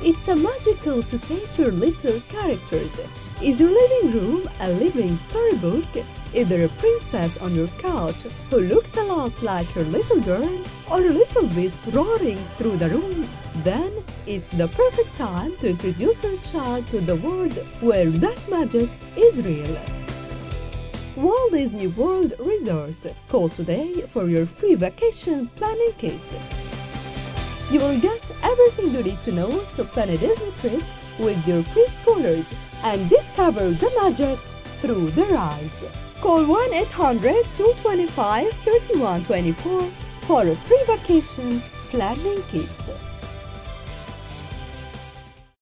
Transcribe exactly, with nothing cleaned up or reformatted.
It's a magical to take your little characters. Is your living room a living storybook? Is there a princess on your couch who looks a lot like your little girl? Or a little beast roaring through the room? Then it's the perfect time to introduce your child to the world where that magic is real. Walt Disney World Resort. Call today for your free vacation planning kit. You will get everything you need to know to plan a Disney trip with your preschoolers and discover the magic through their eyes. Call one eight hundred, two two five, three one two four for a free vacation planning kit.